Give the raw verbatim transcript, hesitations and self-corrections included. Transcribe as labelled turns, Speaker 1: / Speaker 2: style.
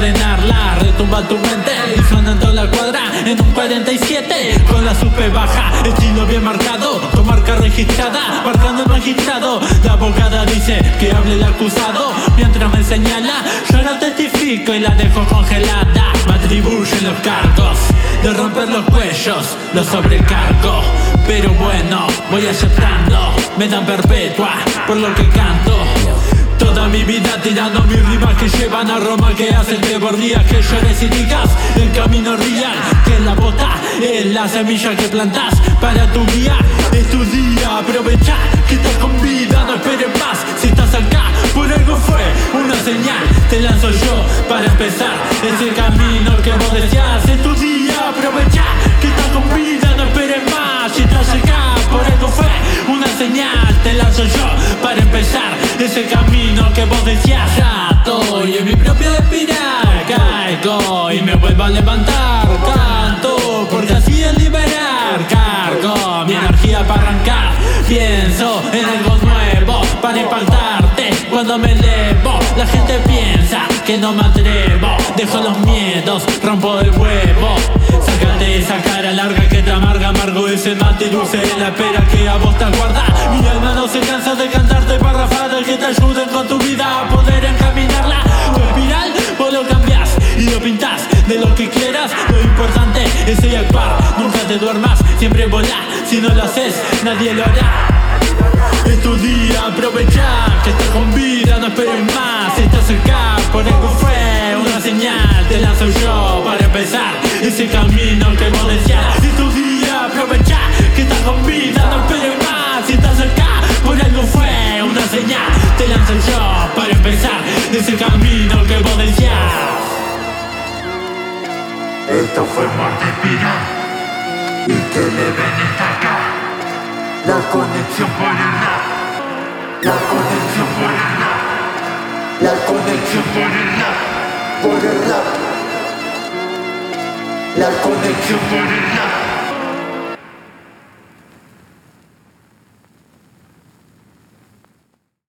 Speaker 1: ordenarla. Retumba tu mente y suena en toda la cuadra en un cuarenta y siete con la supe baja, estilo bien marcado, con marca registrada, marcando el magistrado. La abogada dice que hable el acusado, mientras me señala, yo la testifico y la dejo congelada. Me atribuyen los cargos de romper los cuellos, los sobrecargo, pero bueno, voy aceptando, me dan perpetua por lo que canto. Toda mi vida tirando mis rimas que llevan a Roma, que hacen que por días que llores y digas el camino real, que la bota es la semilla que plantas para tu guía. Es tu día, aprovecha que estás con vida, no esperes más. Si estás acá, por algo fue una señal, te lanzo yo para empezar ese camino que vos deseas. Es tu día, aprovecha que estás con vida, no esperes más. Si estás acá, por algo fue una señal, te lanzo yo para empezar ese camino que vos deseas. Ya estoy en mi propia espiral, caigo y me vuelvo a levantar. Canto porque así es liberar, cargo mi energía para arrancar. Pienso en algo nuevo para impactarte cuando me elevo. La gente piensa que no me atrevo, dejo los miedos, rompo el huevo. Sácate esa cara larga que te amarga, amargo ese mate dulce en la espera que a vos te aguarda. Mi alma no se cansa de cantarte parrafadas que te ayuden con tu vida a poder encaminarla. Tu espiral vos lo cambias y lo pintas de lo que quieras. Lo importante es seguir actuar, nunca te duermas, siempre volá. Si no lo haces, nadie lo hará. Es tu día, aprovecha que estás con vida, no esperes más. Si estás cerca, por algo fue una señal, te lanzo yo para empezar ese camino que vos deseas. Es tu día, aprovecha que estás con vida, no esperes más. Si estás cerca, por algo fue una señal, te lanzo yo para empezar ese camino que vos deseas.
Speaker 2: Esto fue Muerte Espina y que le ven está acá. La conexión por el rap, la conexión por el rap, la conexión por el rap, por el rap, la conexión por el rap.